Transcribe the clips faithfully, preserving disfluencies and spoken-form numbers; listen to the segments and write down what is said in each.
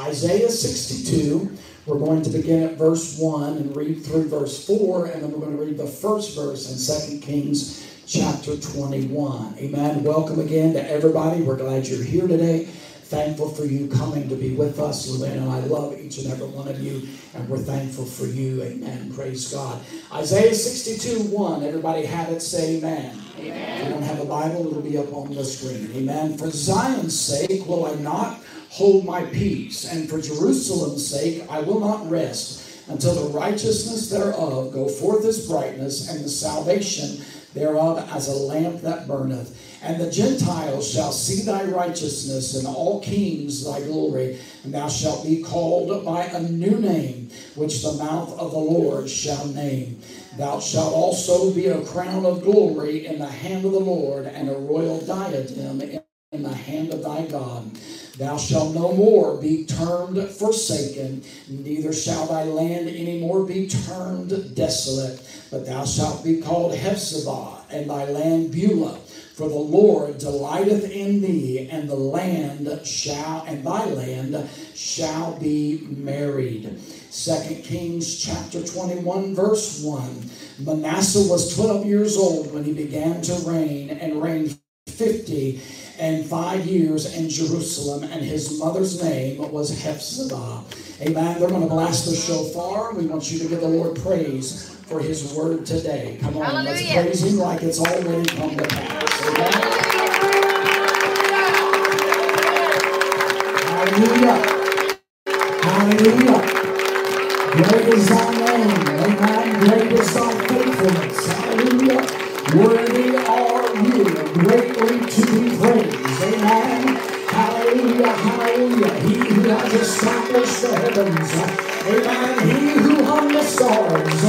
Isaiah sixty-two. We're going to begin at verse one and read through verse four, and then we're going to read the first verse in Second Kings chapter twenty-one. Amen. Welcome again to everybody. We're glad you're here today. Thankful for you coming to be with us. Luann and I love each and every one of you, and we're thankful for you. Amen. Praise God. Isaiah sixty-two, one. Everybody have it, say amen. Amen. If you don't have a Bible, it'll be up on the screen. Amen. For Zion's sake will I not hold my peace, and for Jerusalem's sake I will not rest, until the righteousness thereof go forth as brightness, and the salvation thereof as a lamp that burneth. And the Gentiles shall see thy righteousness, and all kings thy glory. And thou shalt be called by a new name, which the mouth of the Lord shall name. Thou shalt also be a crown of glory in the hand of the Lord, and a royal diadem in the hand of thy God. Thou shalt no more be termed forsaken, neither shall thy land any more be termed desolate, but thou shalt be called Hephzibah, and thy land Beulah. For the Lord delighteth in thee, and the land shall, and thy land shall be married. Second Kings chapter twenty-one, verse one. Manasseh was twelve years old when he began to reign, and reigned fifty and five years in Jerusalem, and his mother's name was Hephzibah. Amen. They're going to blast the shofar. We want you to give the Lord praise for his word today. Come on, Hallelujah. Let's praise him like it's already come to pass. Amen. Hallelujah. Hallelujah. Great is thy name. Amen. Great is thy faithfulness. Hallelujah. Worthy are you, greatly to be praised. Amen. Hallelujah, hallelujah. He who has established the heavens. Amen. He who hung the stars.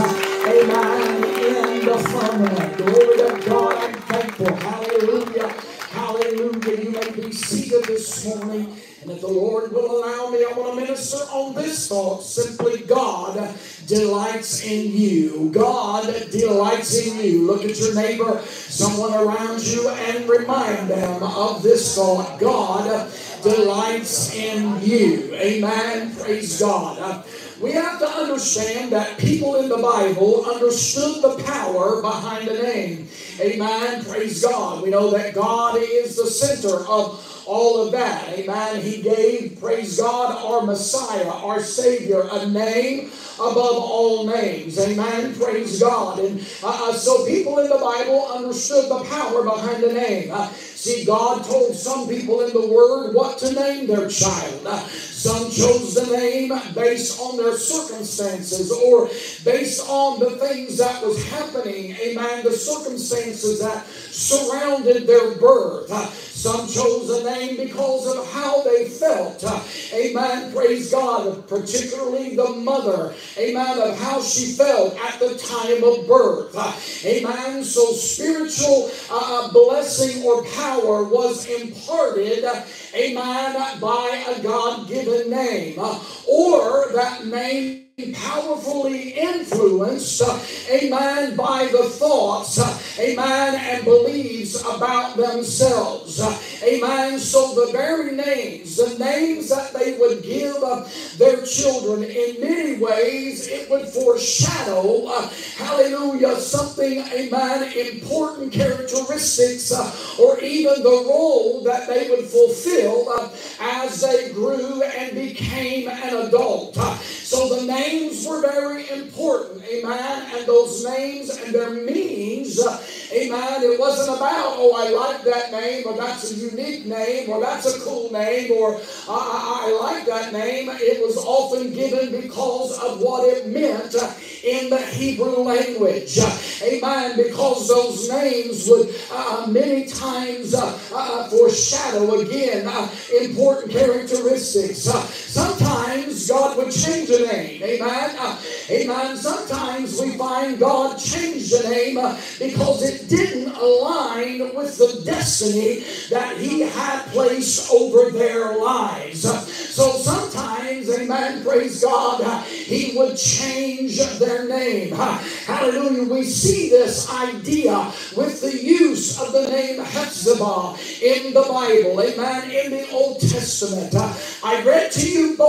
Amen. In the firmament. Glory to God. I'm thankful. Hallelujah. Hallelujah. You may be seated this morning. And if the Lord will allow me, I want to minister on this thought. Simply, God delights in you. God delights in you. Look at your neighbor, someone around you, and remind them of this thought. God delights in you. Amen. Praise God. We have to understand that people in the Bible understood the power behind a name. Amen. Praise God. We know that God is the center of all of that. Amen. He gave, praise God, our Messiah, our Savior, a name above all names. Amen. Praise God. And uh, so people in the Bible understood the power behind a name. Uh, see, God told some people in the Word what to name their child. Uh, some chose the name based on their circumstances or based on the things that was happening. Amen. The circumstances that surrounded their birth. Uh, Some chose a name because of how they felt. Uh, amen. Praise God. Particularly the mother. Amen. Of how she felt at the time of birth. Uh, amen. So spiritual uh, blessing or power was imparted. Uh, amen. By a God-given name. Uh, or that name powerfully influenced, uh, amen, by the thoughts, uh, amen, and beliefs about themselves. Uh, amen. So the very names, the names that they would give uh, their children, in many ways, it would foreshadow, uh, hallelujah, something, amen, important characteristics, uh, or even the role that they would fulfill uh, as they grew and became an adult. Uh, so the name Names were very important, amen, and those names and their meanings, uh, amen, it wasn't about, oh, I like that name, or that's a unique name, or that's a cool name, or I, I, I like that name. It was often given because of what it meant uh, in the Hebrew language, uh, amen, because those names would uh, many times uh, uh, foreshadow, again, uh, important characteristics. Uh, sometimes God would change a name, amen. Amen. Uh, amen. Sometimes we find God changed the name uh, because it didn't align with the destiny that He had placed over their lives. Uh, so sometimes, amen, praise God, uh, He would change their name. Uh, hallelujah. We see this idea with the use of the name Hephzibah in the Bible. Amen. In the Old Testament. Uh, I read to you both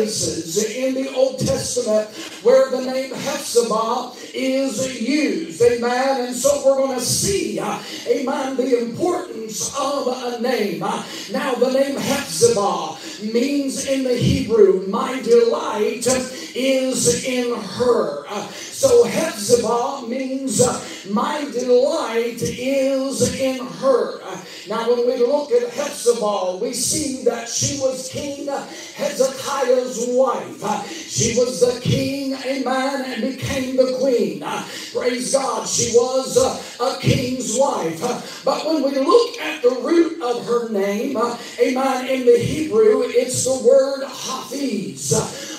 places in the Old Testament where the name Hephzibah is used. Amen. And so we're going to see, uh, amen, the importance of a name. Uh, now, the name Hephzibah means in the Hebrew, my delight is in her. Uh, so Hephzibah means uh, my delight is in her. Uh, now when we look at Hephzibah, we see that she was King Hezekiah's wife. Uh, she was the king, amen, and became the queen. Uh, praise God, she was uh, a king's wife. Uh, but when we look at the root of her name, uh, amen, in the Hebrew, it's the word Hafiz.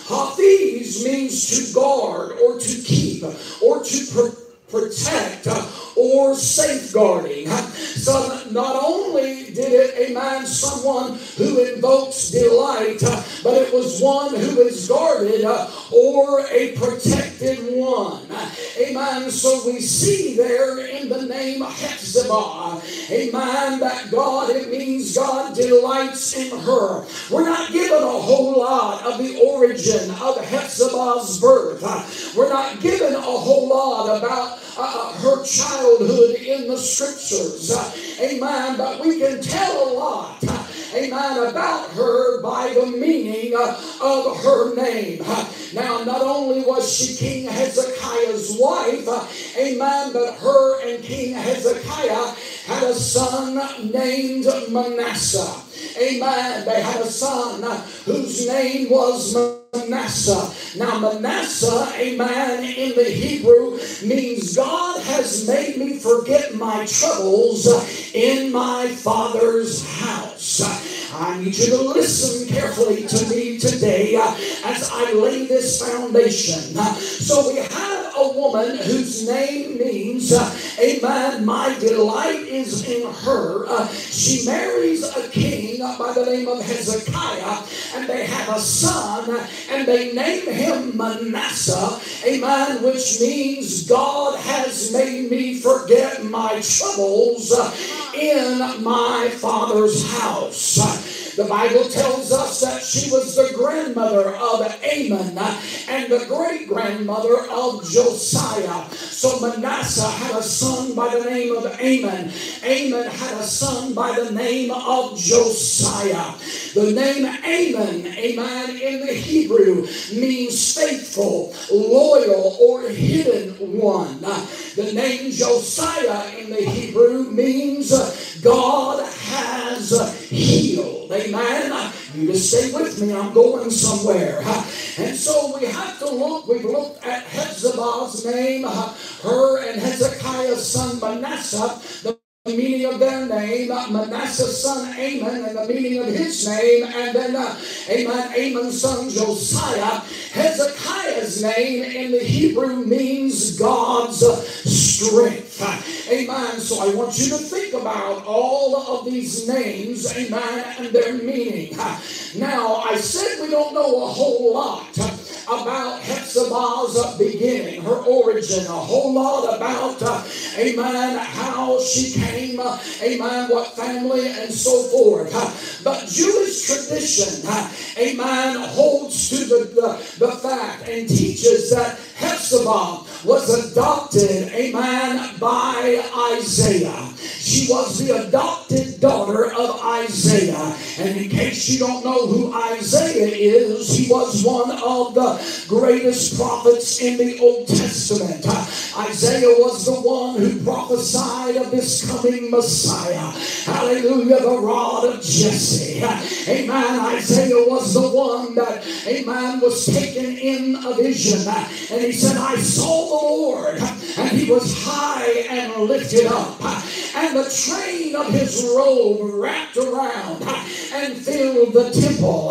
Hafiz means to guard or to keep or to pr- protect or safeguarding. So not only did it, amen, someone who invokes delight, but it was one who is guarded or a protected one. Amen. So we see there in the name Hephzibah, amen, that God, it means God delights in her. We're not given a whole lot of the origin of Hephzibah's birth. We're not given a whole lot about uh, her childhood in the scriptures. Uh, amen. But we can tell a lot, uh, amen, about her by the meaning uh, of her name. Uh, now, not only was she King Hezekiah's wife, uh, amen, but her and King Hezekiah had a son named Manasseh. Amen. They had a son uh, whose name was Manasseh. Now Manasseh, amen, in the Hebrew means God has made me forget my troubles in my Father's house. I need you to listen carefully to me today uh, as I lay this foundation. Uh, so we have a woman whose name means, uh, amen, my delight is in her. Uh, she marries a king uh, by the name of Hezekiah, and they have a son, and they name him Manasseh, amen, which means God has made me forget my troubles uh, in my Father's house. The Bible tells us that she was the grandmother of Amon and the great-grandmother of Josiah. So Manasseh had a son by the name of Amon. Amon had a son by the name of Josiah. The name Amon, amen, in the Hebrew means faithful, loyal, or hidden one. The name Josiah in the Hebrew means God has healed. Amen. You just stay with me. I'm going somewhere. And so we have to look. We've looked at Hephzibah's name, her and Hezekiah's son Manasseh, the meaning of their name, Manasseh's son Amon, and the meaning of his name, and then uh, amen, Amon's son Josiah. Hezekiah's name in the Hebrew means God's strength. Amen. So I want you to think about all of these names, amen, and their meaning. Now, I said we don't know a whole lot about Hephzibah's beginning, her origin, a whole lot about, uh, amen, how she came, uh, amen, what family, and so forth. Uh, but Jewish tradition, uh, amen, holds to the, the, the fact and teaches that Hephzibah was adopted, amen, by Isaiah. She was the adopted daughter of Isaiah. And in case you don't know who Isaiah is, he was one of the greatest prophets in the Old Testament. Isaiah was the one who prophesied of this coming Messiah. Hallelujah, the rod of Jesse. Amen. Isaiah was the one that, amen, was taken in a vision. And he said, I saw the Lord, and he was high and lifted up, and the train of his robe wrapped around and filled the temple.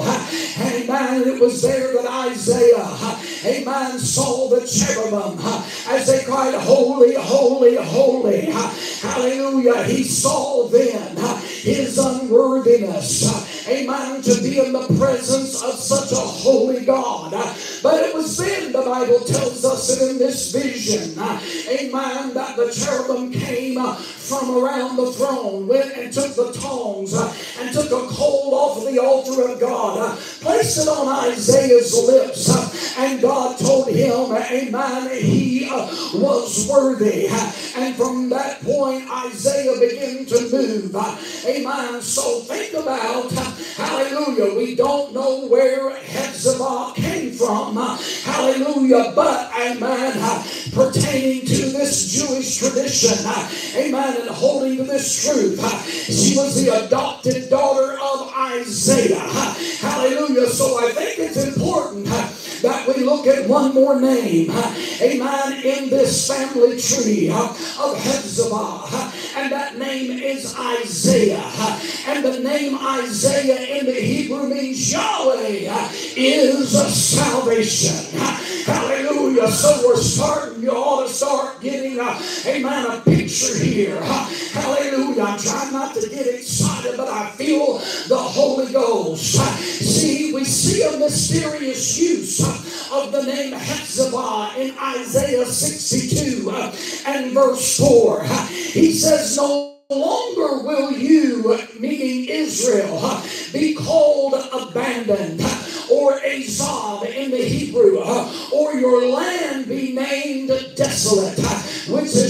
Amen. It was there that Isaiah, amen, saw the cherubim as they cried, holy, holy, holy. Hallelujah. He saw then his unworthiness, amen, to be in the presence of such a holy God. But it was then, the Bible tells us that in this vision, amen, that the cherubim came from around the throne, went and took the tongs and took a coal off of the altar of God, placed it on Isaiah's lips, and God told him, amen, he was worthy. And from that point, Isaiah began to move. Amen. So think about, hallelujah, we don't know where Hephzibah came from. Hallelujah. But, amen, pertaining to this Jewish tradition, amen, and holding to this truth, she was the adopted daughter of Isaiah. Hallelujah. So I think it's important that we look at one more name, amen, in this family tree of Hephzibah, and that name is Isaiah. And the name Isaiah in the Hebrew means Yahweh is salvation. Hallelujah. So we're starting, you ought to start getting, a, amen, a picture here. Hallelujah. I'm trying not to get excited, but I feel the Holy Ghost. See, we see a mysterious use of the name Hephzibah in Isaiah sixty-two and verse four. He says, no longer will you, meaning Israel, be called abandoned, or Azov in the Hebrew, or your land be named desolate, which is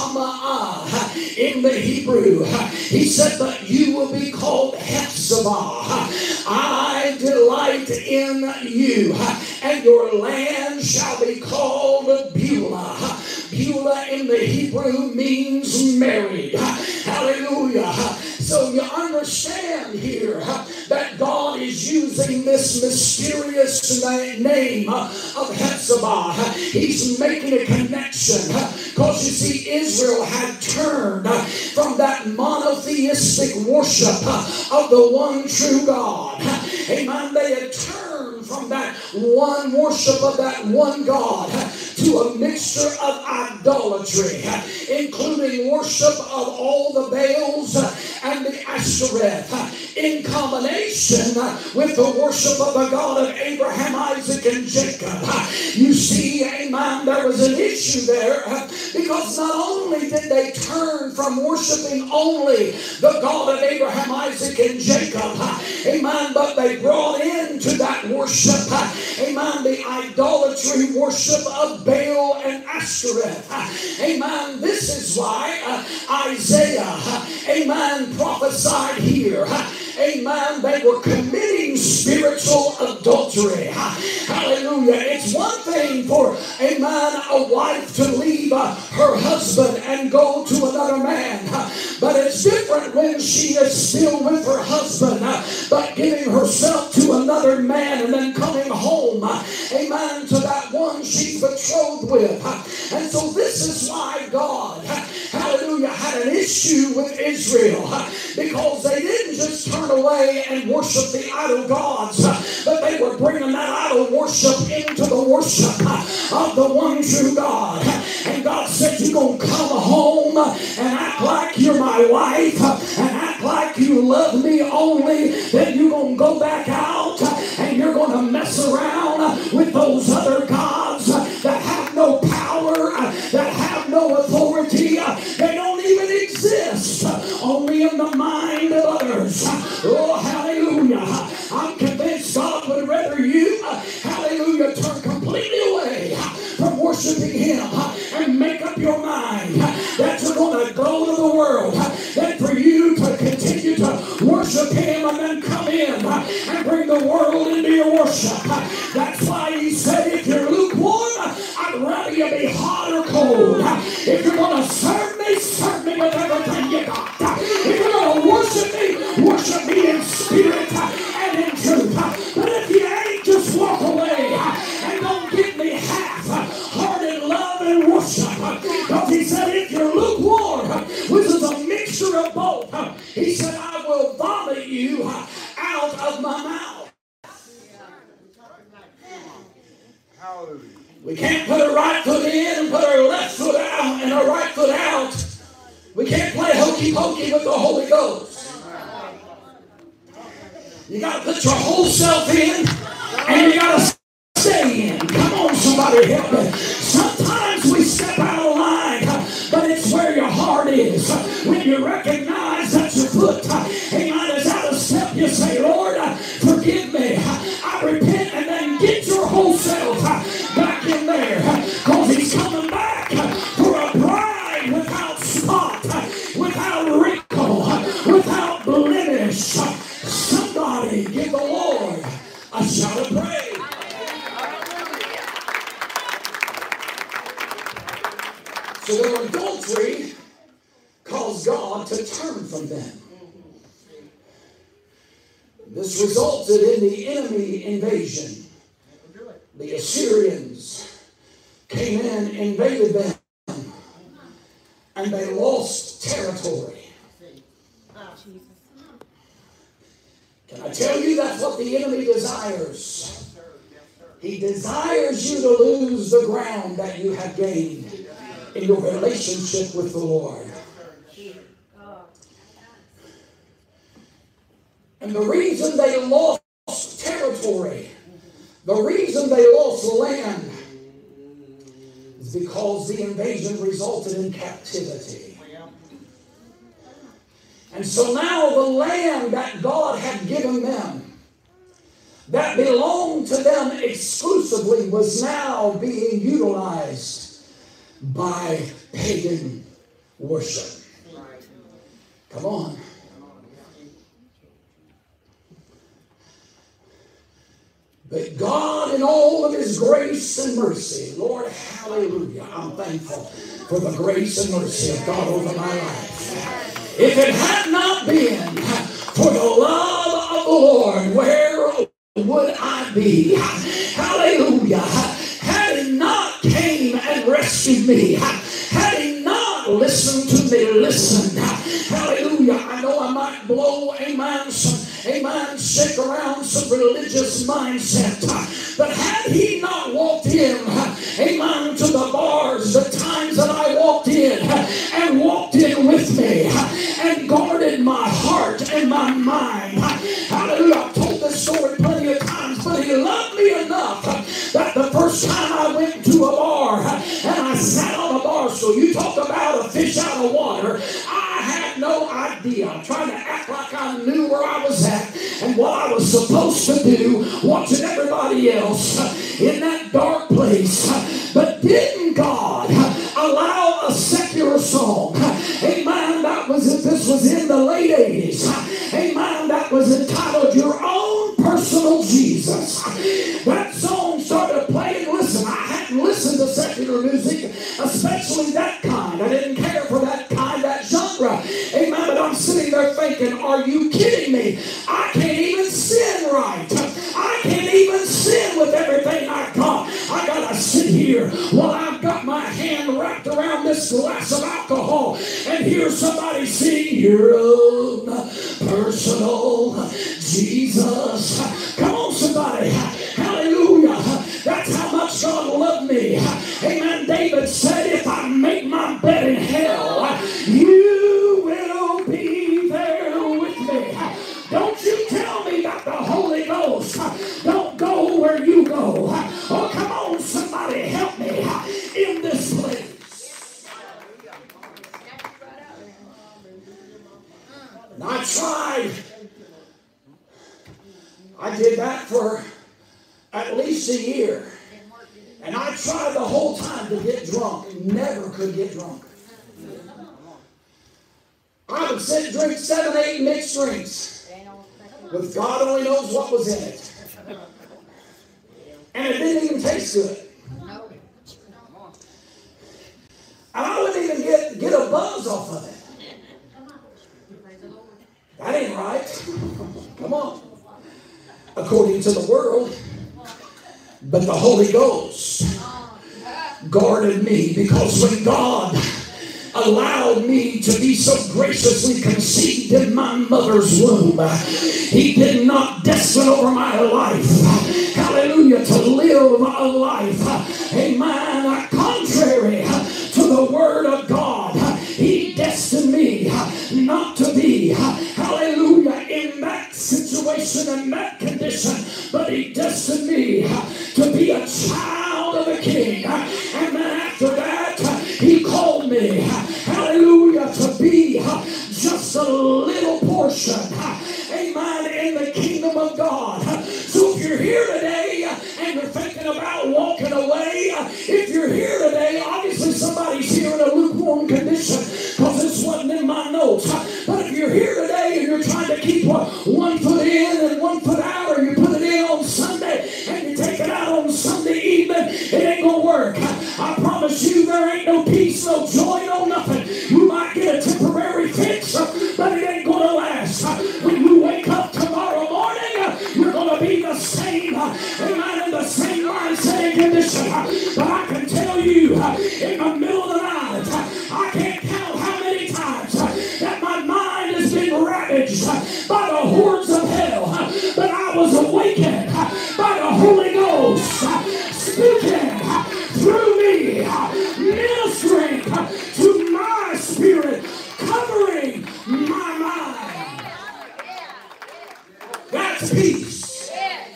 Shama'ah in the Hebrew. He said, but you will be called Hephzibah. I delight in you, and your land shall be called Beulah. Beulah in the Hebrew means married. Hallelujah. So you understand here that God is using this mysterious name of Hephzibah. He's making a connection because you see Israel had turned from that monotheistic worship of the one true God. Amen. They had turned from that one worship of that one God to a mixture of idolatry, including worship of all the Baals and the Ashereth, in combination with the worship of the God of Abraham, Isaac, and Jacob. You see, amen, there was an issue there because not only did they turn from worshiping only the God of Abraham, Isaac, and Jacob, amen, but they brought into that worship, amen, the idolatry worship of Baal and Ashereth. Amen. This is why uh, Isaiah, amen, prophesied here. Amen. They were committing spiritual adultery. Hallelujah. It's one thing for, amen, a wife to leave uh, her husband and go to another man. But it's different when she is still with her husband, uh, but giving herself to another man and then coming home, uh, amen, to that one she's betrothed with. And so this is why God, hallelujah, had an issue with Israel, because they didn't just turn away and worship the idol gods, but they were bringing that idol worship into the worship of the one true God. And God said, you're going to come home and act like you're my wife and act like you love me only, then you're going to go back out and you're going to mess around with those other gods that have no power, that have no authority. They don't even exist, only in the mind of others. Oh, hallelujah. I'm convinced God would rather you, hallelujah, turn completely away from worshiping Him and make up your mind that you're going to go to the world than for you to continue to worship Him and then come in and bring the world into your worship. That's why He said, if you're lukewarm, I'd rather you be hot or cold. If you're going to serve me, serve me with everything you got. If you're going to worship me, worship me in spirit and in truth. But if you ain't, just walk away and don't give me half-hearted love and worship. Because He said, if you're lukewarm, which is a mixture of both, He said, I will vomit you out of my mouth. Hallelujah. We can't put our right foot in and put our left foot out and our right foot out. We can't play hokey pokey with the Holy Ghost. You got to put your whole self in, and you got to Somebody help me. Sometimes we step out of line, but it's where your heart is. When you recognize that your foot, amen, is out of step, you say, Lord, forgive me. I repent, and then get your whole self back in there, because he's coming back for a bride without spot, without wrinkle, without blemish. Somebody give the Lord a shout of praise. So their adultery caused God to turn from them. This resulted in the enemy invasion. The Assyrians came in, invaded them, and they lost territory. Can I tell you that's what the enemy desires? He desires you to lose the ground that you have gained in your relationship with the Lord. And the reason they lost territory, the reason they lost land, is because the invasion resulted in captivity. And so now the land that God had given them, that belonged to them exclusively, was now being utilized by pagan worship. Come on. But God, in all of his grace and mercy, Lord, hallelujah, I'm thankful for the grace and mercy of God over my life. If it had not been for the love of the Lord, where would I be? Hallelujah. Had he not came and rescued me, had he not listened to me, listen, hallelujah, I know I might blow, amen, some amen, shake around some religious mindset. But had he not walked in, amen, to the bars, the times that I walked in, and walked in with me, and guarded my heart and my mind. Hallelujah. I've told this story plenty of times, but he loved me enough that the first time I went to a bar, and I sat on a bar stool, you talk about a fish out of water, I had no idea. I'm trying to act like I knew where I was at and what I was supposed to do, watching everybody else in that dark place. But didn't God allow a secular song, amen, that was, if this was in the late eighties, amen, that was entitled Your Own Personal Jesus. That song started playing. Listen, I hadn't listened to secular music, especially that kind. I didn't care for that kind, that genre. Amen. But I'm sitting there thinking, are you kidding me? I can't even sin right. I can't even sin with everything I got. I gotta sit here while I've got my hand wrapped around this glass of alcohol and hear somebody sing Your Own Personal Jesus. Come on, somebody. Hallelujah. That's how much God loved me. Amen. David said, if I make my bed in hell, you will be there with me. Don't you tell me that the Holy Ghost don't go where you go. Oh, come on, somebody help me in this place. And I tried. I did that for at least a year. And I tried the whole time to get drunk. Never could get drunk. I would sit and drink seven, eight mixed drinks. But God only knows what was in it. And it didn't even taste good. And I wouldn't even get, get a buzz off of it. That ain't right. Come on. According to the world. But the Holy Ghost guarded me, because when God allowed me to be so graciously conceived in my mother's womb, he did not destine over my life, hallelujah, to live a life, amen, contrary to the word of God. He destined me not to be, hallelujah, in that situation and that condition, but he destined me to be a child of the King. name. And then after that, he called me, hallelujah, to be just a little portion, amen, in the kingdom of God. So if you're here today and you're thinking about walking away, if you're here today, obviously somebody's here in a lukewarm condition because this wasn't in my notes. But if you're here today and you're trying to keep one foot in and one foot out, or you put it in on Sunday and you take it out on Sunday evening, it ain't going to work. I promise you there ain't no peace, no joy, no nothing. You might get a temporary fix, but it ain't going to last. When you wake up tomorrow morning, you're going to be the same, amen, in the same mindset and condition. But I can tell you, in the middle of the night, I can't count how many times that my mind has been ravaged by the hordes of hell. But I was awakened by the Holy Ghost speaking through me, ministering to my spirit, covering my mind. That's peace.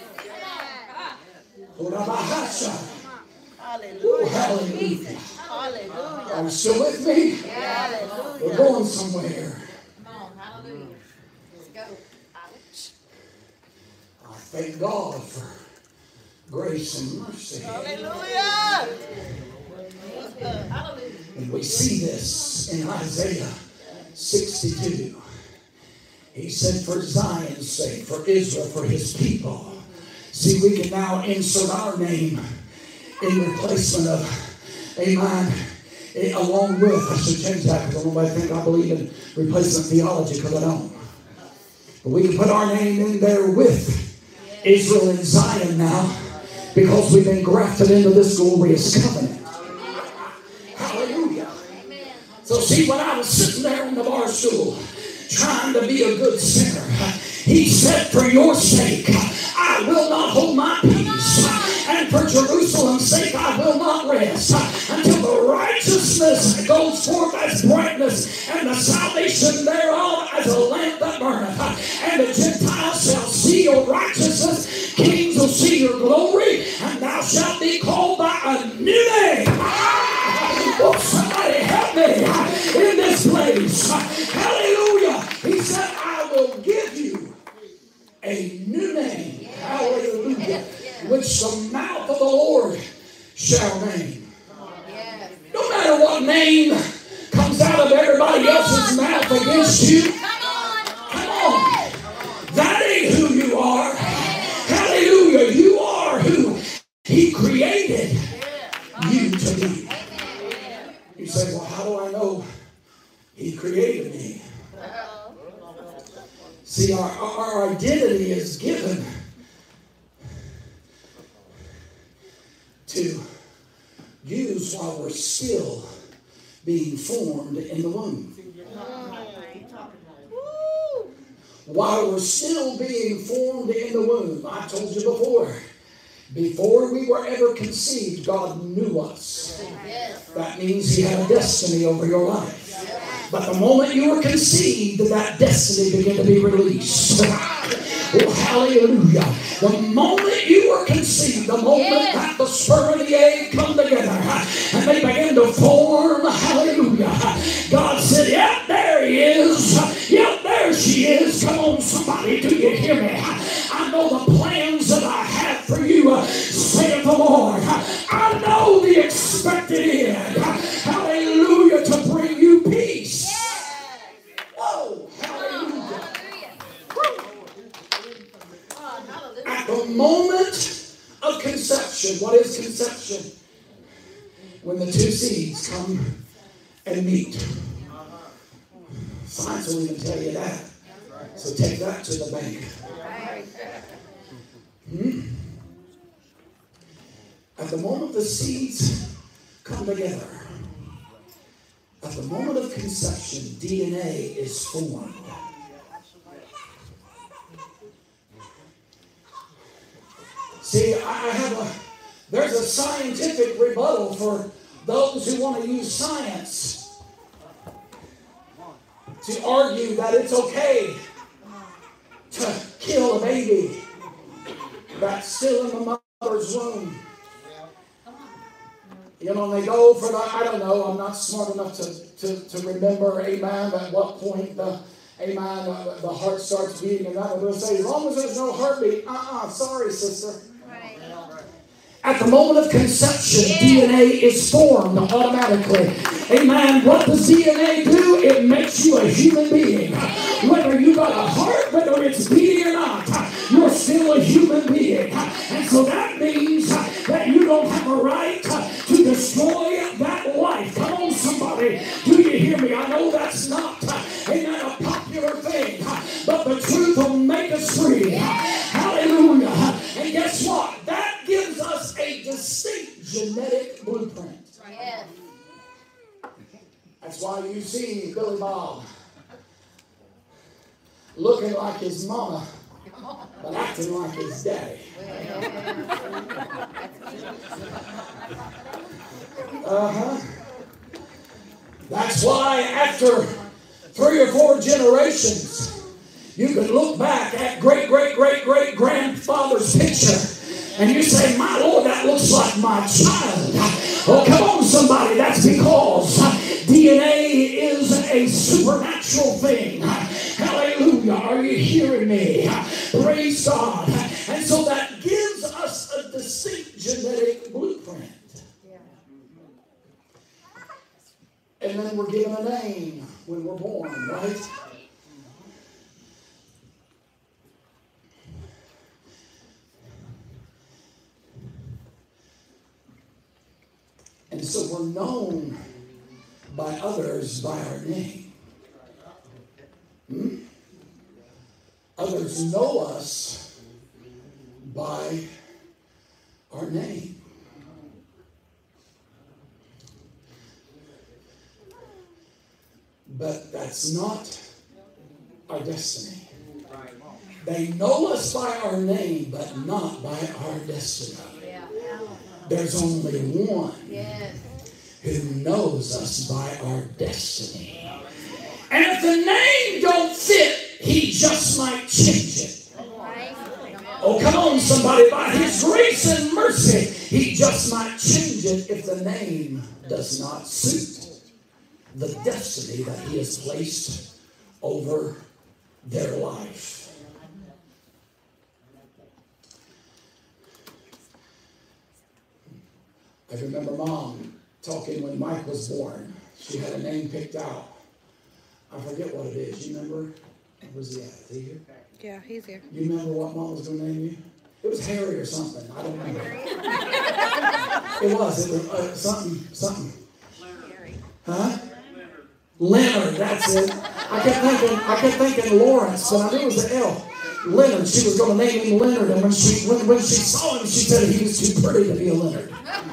Hallelujah. Hallelujah. Hallelujah. Are you still with me? Hallelujah. We're going somewhere. Come on. Hallelujah. Let's go. I thank God for grace and mercy. Hallelujah. And we see this in Isaiah sixty-two. He said, for Zion's sake, for Israel, for his people. See, we can now insert our name in replacement of, amen, along with, I should change that because nobody think I believe in replacement theology, because I don't. But we can put our name in there with Israel and Zion now, because we've been grafted into this glorious covenant. Hallelujah. So see, when I was sitting there on the bar stool, trying to be a good sinner, he said, for your sake, I will not hold my peace. And for Jerusalem's sake, I will not rest until the righteousness goes forth as brightness, and the salvation thereof as a lamp that burneth. And the Gentiles shall see your righteousness, kings will see your glory, and thou shalt be called by a new name. Oh, somebody help me in this place. Hallelujah. He said, I will give you a new name. Hallelujah. Which the mouth of the Lord shall name. No matter what name comes out of everybody else's mouth against you, come on. That ain't who you are. Hallelujah. You are who he created you to be. You say, well, how do I know he created me? See, our, our identity is given to use while we're still being formed in the womb. While we're still being formed in the womb. I told you before, before we were ever conceived, God knew us. That means he had a destiny over your life. But the moment you were conceived, that destiny began to be released. Oh, hallelujah. The moment you were conceived, the moment yes. that the sperm and the egg come together, and they begin to form, hallelujah. God said, yep, there he is. Yep, there she is. Come on, somebody, do you hear me? I know the plans that I have for you, uh, saith the Lord. I know the expected end. Hallelujah, to bring you peace. Whoa, hallelujah. At the moment of conception, what is conception? When the two seeds come and meet. Science will even tell you that. So take that to the bank. Hmm. At the moment the seeds come together, at the moment of conception, D N A is formed. See, I have a, there's a scientific rebuttal for those who want to use science to argue that it's okay to kill a baby that's still in the mother's womb. You know, and they go for the, I don't know, I'm not smart enough to, to, to remember, amen, at what point the, amen, uh, the heart starts beating, and that will say, as long as there's no heartbeat, uh-uh, sorry, sister. Right. At the moment of conception, yeah. D N A is formed automatically. Amen. What does D N A do? It makes you a human being. Whether you got a heart, whether it's beating or not, you're still a human being. And so that means that you don't have a right to destroy that life. Come on, somebody. Do you hear me? I know that's not, amen, a popular thing, but the truth will make us free. Hallelujah. And guess what? That gives us a distinct genetic blueprint. Yes. That's why you see Billy Bob looking like his mama, but acting like his daddy. Uh-huh. That's why after three or four generations, you can look back at great, great, great, great grandfather's picture and you say, my Lord, that looks like my child. Oh, come on, somebody. That's because D N A is a supernatural thing. Hallelujah. Are you hearing me? Praise God. And so that gives us a distinct genetic blueprint. And then we're given a name when we're born, right? And so we're known by others by our name. Hmm? Others know us by our name. But that's not our destiny. They know us by our name, but not by our destiny. There's only one who knows us by our destiny. And if the name don't fit, he just might change it. Oh, come on, somebody. By his grace and mercy, he just might change it if the name does not suit the destiny that he has placed over their life. I remember Mom talking when Mike was born. She had a name picked out. I forget what it is. You remember? Where's he at? Is he here? Yeah, he's here. You remember what Mom was going to name you? It was Harry or something. I don't remember. It was. It was uh, something. Something. Harry. Huh? Leonard. That's it. I kept thinking. I kept thinking Lawrence, but I knew it was an L. Leonard. She was going to name him Leonard, and when she when, when she saw him, she said he was too pretty to be a Leonard.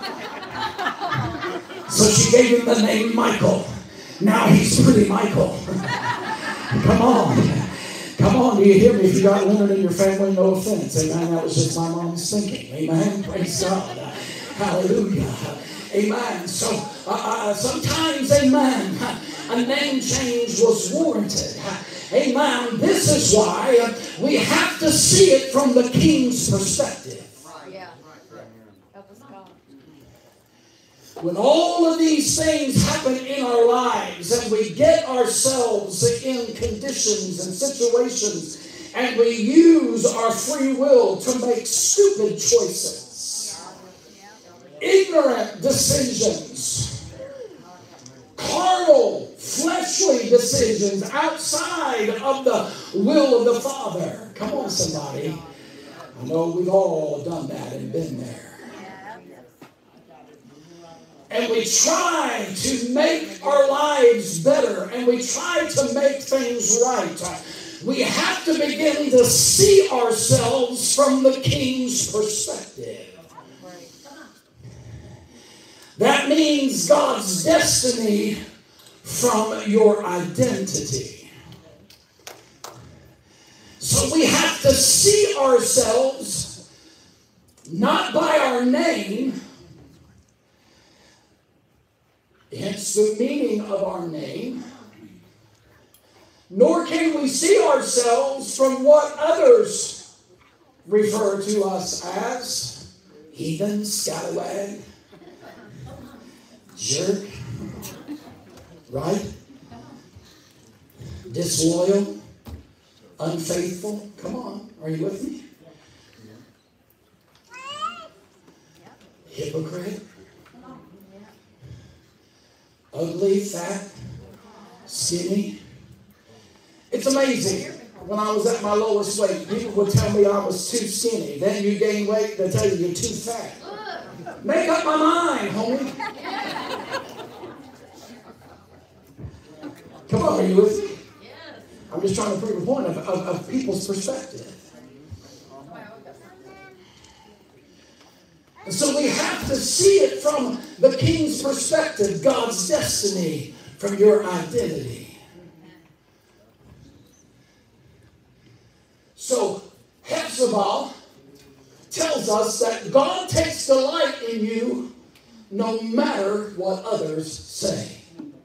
So she gave him the name Michael. Now he's pretty Michael. Come on. Come on, do you hear me? If you got Leonard in your family, no offense. Amen. That was just my mom's thinking. Amen. Praise God. Hallelujah. Amen. So uh, uh, sometimes, amen, a name change was warranted. Amen. This is why we have to see it from the king's perspective. Yeah. Help us God. When all of these things happen in our lives and we get ourselves in conditions and situations and we use our free will to make stupid choices, ignorant decisions, carnal, fleshly decisions outside of the will of the Father. Come on, somebody. I know we've all done that and been there. And we try to make our lives better, and we try to make things right. We have to begin to see ourselves from the king's perspective. That means God's destiny from your identity. So we have to see ourselves not by our name, hence the meaning of our name, nor can we see ourselves from what others refer to us as heathen, scallywag. jerk, right? Disloyal, unfaithful. Come on, are you with me? Hypocrite, ugly, fat, skinny. It's amazing. When I was at my lowest weight, people would tell me I was too skinny. Then you gain weight, they tell you you're too fat. Make up my mind, homie. Come on, are you with me? I'm just trying to prove a point of, of, of people's perspective. And so we have to see it from the king's perspective, God's destiny from your identity. So Hephzibah tells us that God takes delight in you no matter what others say.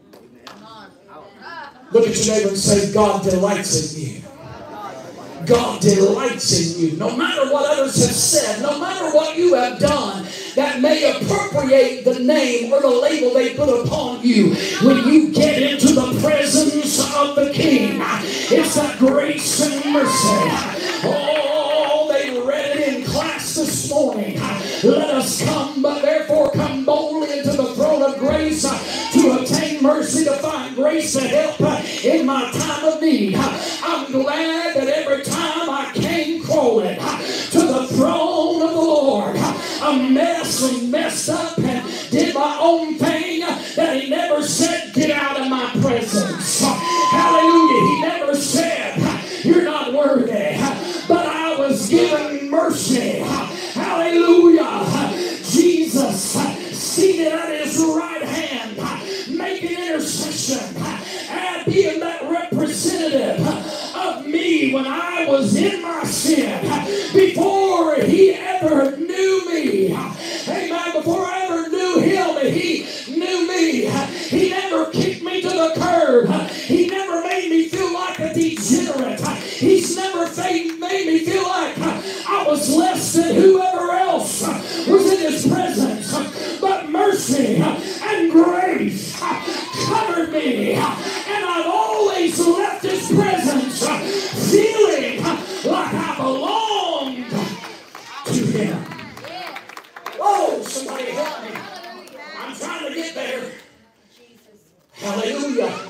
Look at your neighbor and say, God delights in you. God delights in you. No matter what others have said, no matter what you have done that may appropriate the name or the label they put upon you, when you get into the presence of the King, it's that grace and mercy. Oh, they read it in class this morning. Let us come, but therefore come boldly into the throne of grace to obtain mercy, to find grace to help in my time of need. I'm glad that every time I came crawling to the throne of the Lord, a mess and messed up and did my own thing, that he never said, get out of my presence. Hallelujah. He never said, you're not worthy. But I was given mercy. Hallelujah. Jesus seated at his right hand, making intercession and being that representative of me when I was in my sin, before he ever knew me. Amen. Before I ever knew him, he knew me. He never kicked me to the curb. He never made me feel like a degenerate. He's never made me feel like I was less than whoever else was in his presence. But mercy and grace covered me, and I've always left his presence feeling like I belonged to him. Whoa, somebody help me. I'm trying to get there. Hallelujah.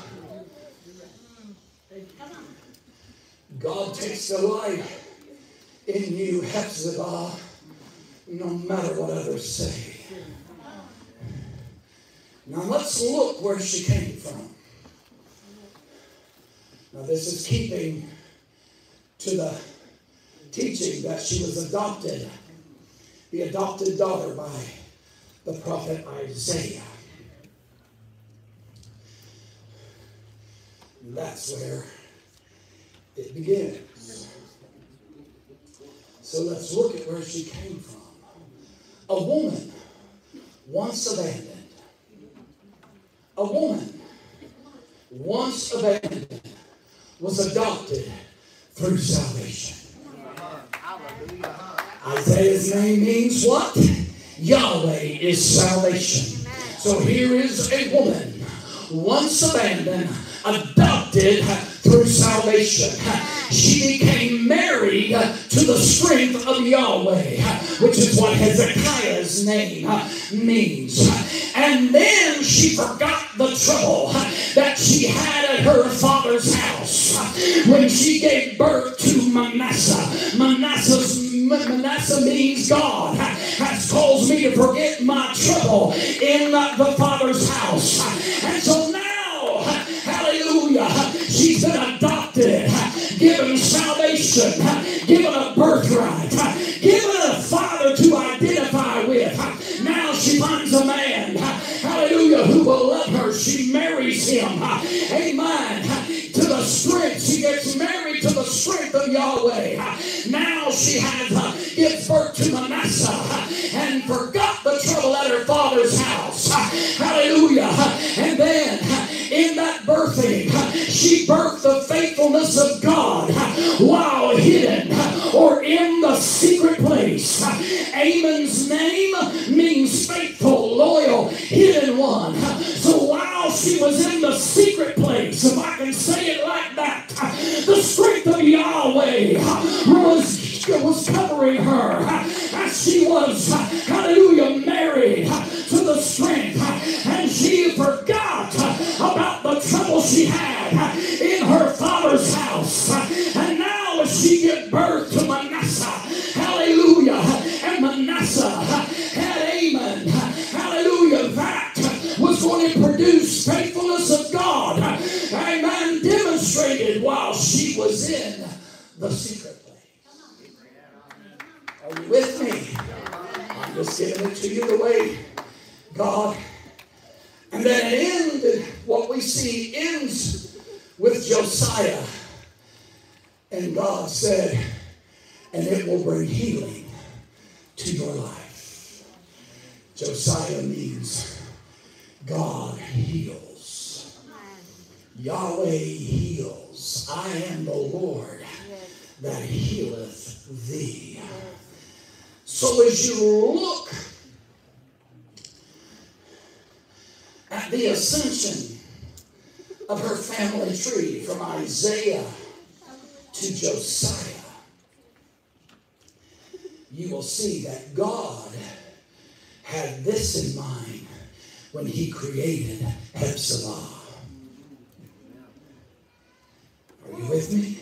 God takes delight in you, Hephzibah, no matter what others say. Now let's look where she came from. Now this is keeping to the teaching that she was adopted, the adopted daughter by the prophet Isaiah. And that's where it begins. So let's look at where she came from. A woman once abandoned. A woman once abandoned was adopted through salvation. Isaiah's name means what? Yahweh is salvation. So here is a woman once abandoned, adopted through salvation. She became married to the strength of Yahweh, which is what Hezekiah's name means. And then she forgot the trouble that she had at her father's house when she gave birth to Manasseh. Manasseh's Manasseh means God has caused me to forget my trouble in the Father's house. And so now, hallelujah, she's been adopted, given salvation, given a birthright, given a father to identify with. Now she finds a man, hallelujah, who will love her. She marries him, amen, to the strength. She gets married to the strength of Yahweh. Now she has uh, gives birth to Manasseh and forgot the trouble at her father's house. Hallelujah. And then in that birthing, she birthed the faithfulness of God while hidden or in the secret place. Amon's name means faithful, loyal. hidden one. So while she was in the secret place, if I can say it like that, the strength of Yahweh was, was covering her as she was, hallelujah, married to the strength. And she forgot about the trouble she had in her father's house. And now as she gave birth to Manasseh, hallelujah, and Manasseh had Amon, hallelujah, that was going to produce faithfulness of God, amen, demonstrated while she was in the secret place. Are you with me? I'm just giving it to you the way God. And then it ended, what we see ends with Josiah. And God said, and it will bring healing to your life. Josiah means God heals. Yahweh heals. I am the Lord that healeth thee. So as you look at the ascension of her family tree from Isaiah to Josiah, you will see that God had this in mind when he created Hephzibah. Are you with me?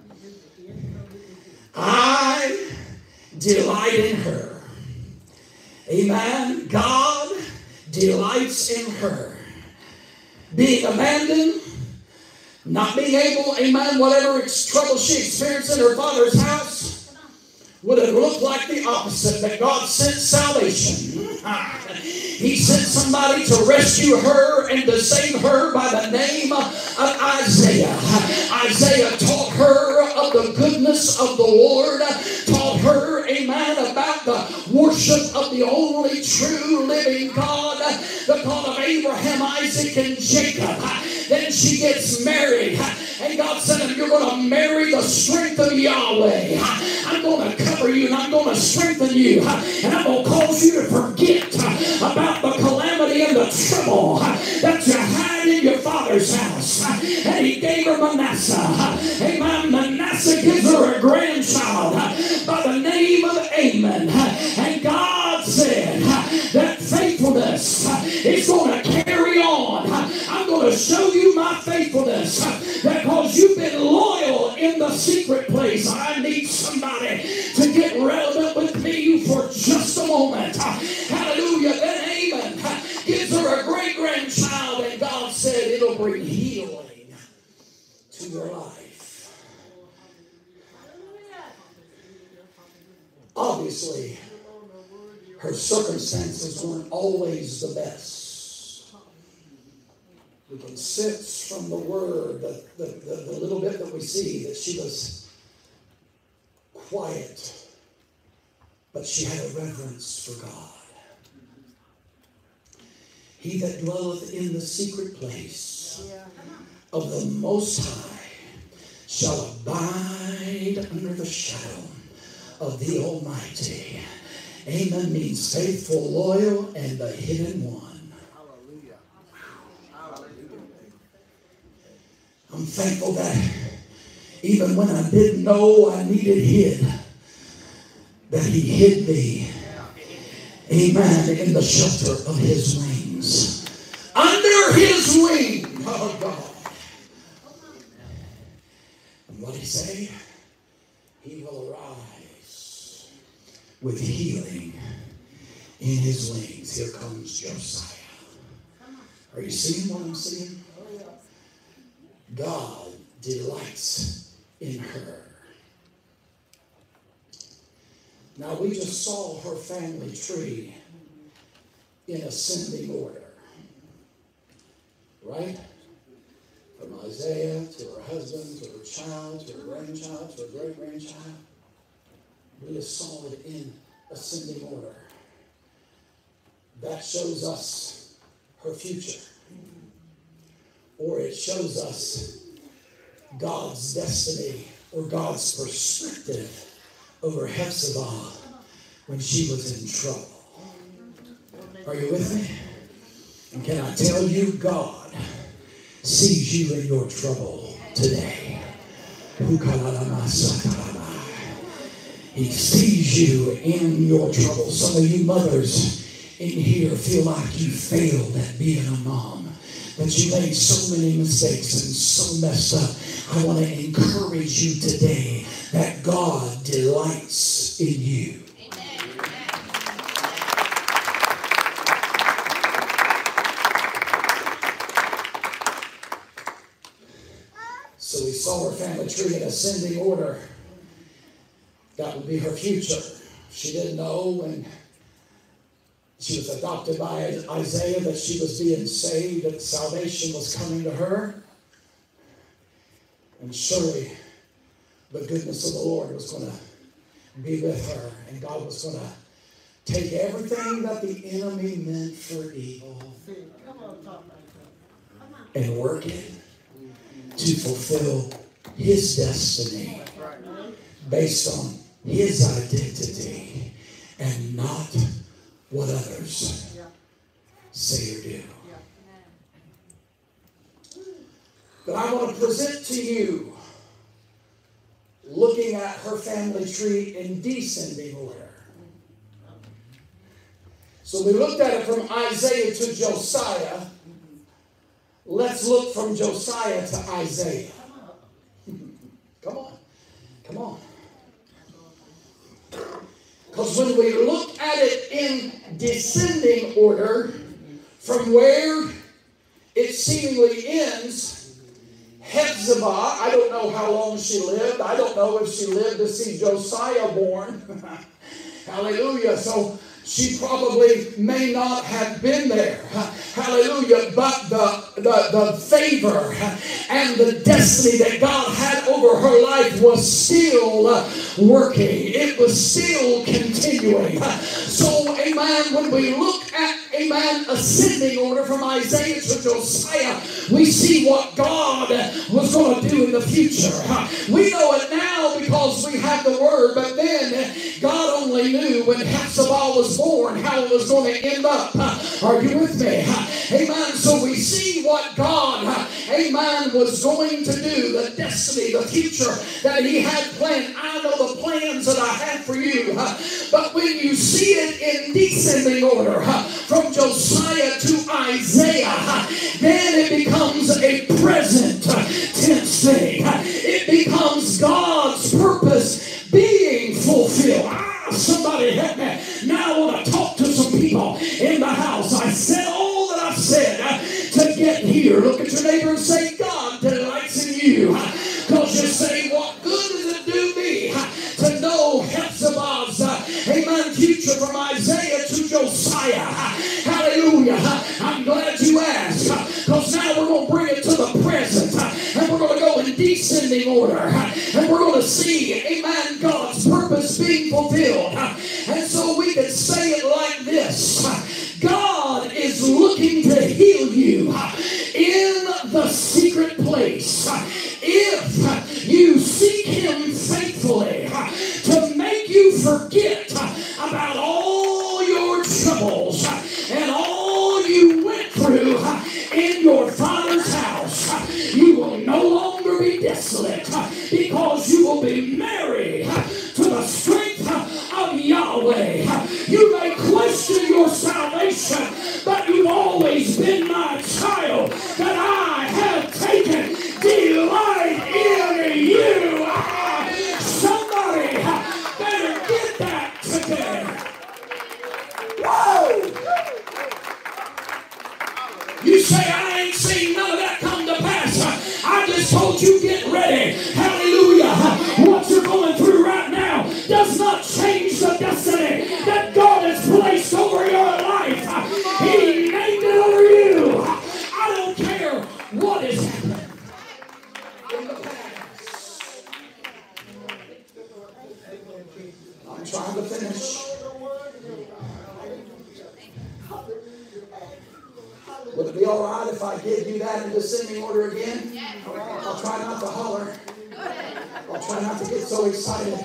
I delight in her. Amen. God delights in her. Being abandoned, not being able, amen, whatever trouble she experienced in her father's house, would have looked like the opposite, that God sent salvation. He sent somebody to rescue her and to save her by the name of Isaiah. Isaiah taught her of the goodness of the Lord, taught her, amen, about the worship of the only true living God, the God of Abraham, Isaac, and Jacob. Then she gets married, and God said, you're going to marry the strength of Yahweh. I'm going to cover you, and I'm going to strengthen you, and I'm going to cause you to forget about the calamity and the trouble that you had in your father's house. And he gave her Manasseh. Amen. Manasseh gives her a grandchild by the name of Amon. And God said that faithfulness is going to carry on. I'm going to show you my faithfulness because you've been loyal in the secret place. I need somebody to get relevant with me for just a moment. Hallelujah. Then Amon gives her a great-grandchild, and God said it'll bring healing to your life. Obviously, her circumstances weren't always the best. We can sense from the word, the, the, the, the little bit that we see, that she was quiet, but she had a reverence for God. He that dwelleth in the secret place of the Most High shall abide under the shadow of the Almighty. Amen means faithful, loyal, and the hidden one. I'm thankful that even when I didn't know I needed hid, that he hid me, amen, in the shelter of his wings. Under his wing, oh God. And what did he say? He will arise with healing in his wings. Here comes Josiah. Are you seeing what I'm seeing? God delights in her. Now, we just saw her family tree in ascending order. Right? From Isaiah to her husband, to her child, to her grandchild, to her great-grandchild. We just saw it in ascending order. That shows us her future. Or it shows us God's destiny or God's perspective over Hephzibah when she was in trouble. Are you with me? And can I tell you, God sees you in your trouble today. He sees you in your trouble. Some of you mothers in here feel like you failed at being a mom, that you made so many mistakes and so messed up. I want to encourage you today that God delights in you. So we saw her family tree in ascending order. That would be her future. She didn't know when she was adopted by Isaiah that she was being saved, that salvation was coming to her. And surely the goodness of the Lord was going to be with her. And God was going to take everything that the enemy meant for evil and work it to fulfill his destiny based on his identity and not what others say or do. But I want to present to you, looking at her family tree in descending order. So we looked at it from Isaiah to Josiah. Let's look from Josiah to Isaiah. Come on. Come on. Because when we look at it in descending order, from where it seemingly ends, Hephzibah, I don't know how long she lived. I don't know if she lived to see Josiah born. Hallelujah. So she probably may not have been there. Hallelujah. But the, the, the favor and the destiny that God had over her life was still working. It was still continuing. So, amen, when we look at, amen, ascending order from Isaiah to Josiah, we see what God was going to do in the future. We know it now because we have the word, but then God only knew when Hephzibah was born how it was going to end up. Are you with me? Amen. So we see what God, amen, was going to do, the destiny, the future that he had planned. I know the plans that I have for you. But when you see it in descending order, from Josiah to Isaiah, then it becomes a present tense thing. It becomes God's purpose being fulfilled. Ah, somebody help me. Now I want to talk to some people in the house. I said all that I've said to get here. Look at your neighbor and say, God delights in you. Because you say, what good does it do me to know Hephzibah's, amen, future from Isaiah to Josiah? Hallelujah. I'm glad you asked. Because now we're going to bring it to the present. And we're going to go in descending order. And we're going to see, amen, God's purpose being fulfilled. And so we can say it like this. God is looking to heal you in the secret place. If you seek him faithfully to make you forget about all your troubles and all you went through in your father's house, you will no longer be desolate because you will be married to the strength of Yahweh. You may question your salvation, but you've always been my child, that I have taken delight in you. Ah, somebody better get that today. Whoa! You say, I ain't seen none of that come to pass. I just told you get ready. Hallelujah. What you're going through right now does not change the destiny that God has placed over your life. He named it over you. I don't care what is happening in the past. I'm trying to finish. Would it be all right if I give you that in descending order again? I'll try not to holler. I'll try not to get so excited.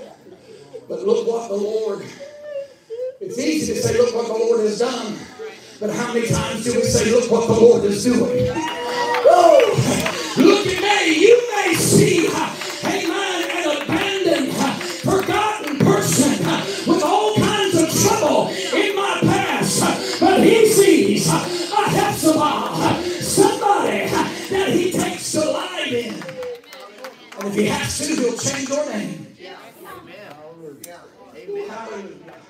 But look what the Lord, it's easy to say, look what the Lord has done. But how many times do we say, look what the Lord is doing? Oh, look at me. You may see, amen, an abandoned, forgotten person with all kinds of trouble in my past. But he sees a Hephzibah, somebody that he takes delight in. And if he has to, he'll change your name. Amen. Hallelujah.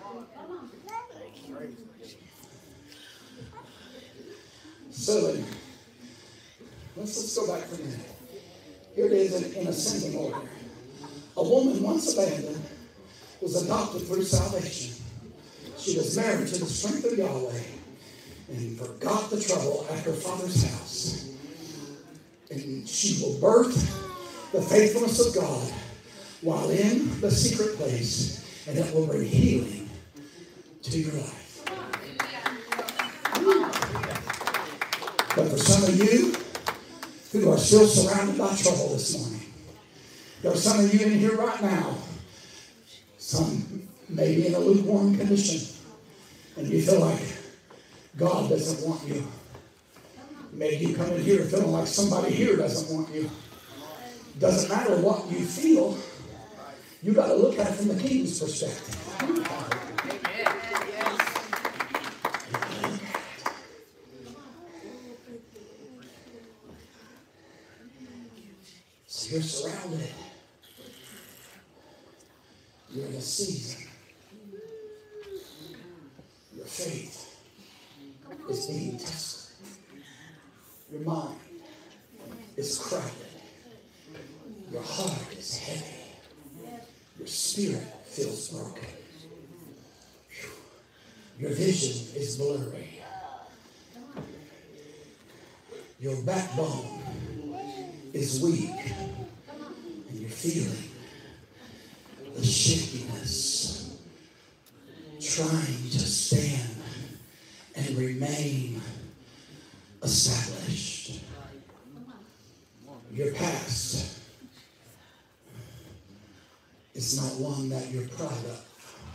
So, let's, let's go back for a minute. Here it is in, in ascending order. A woman once abandoned was adopted through salvation. She was married to the strength of Yahweh and forgot the trouble at her father's house. And she will birth the faithfulness of God while in the secret place, and it will bring healing to your life. But for some of you who are still surrounded by trouble this morning, there are some of you in here right now, some maybe in a lukewarm condition, and you feel like God doesn't want you. Maybe you come in here feeling like somebody here doesn't want you. Doesn't matter what you feel, you got to look at it from the king's perspective. So you're surrounded. You're in a season. Your faith is being tested. Your mind is crowded. Your heart is heavy. Your spirit feels broken. Your vision is blurry. Your backbone is weak. And you're feeling the shakiness, trying to stand and remain established. Your past is not one that you're proud of.